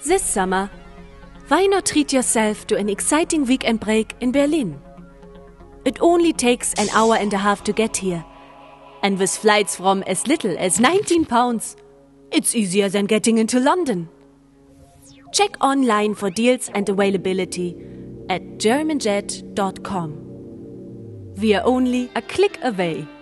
This summer, why not treat yourself to an exciting weekend break in Berlin? It only takes an hour and a half to get here. And with flights from as little as £19, it's easier than getting into London. Check online for deals and availability at germanjet.com. We are only a click away.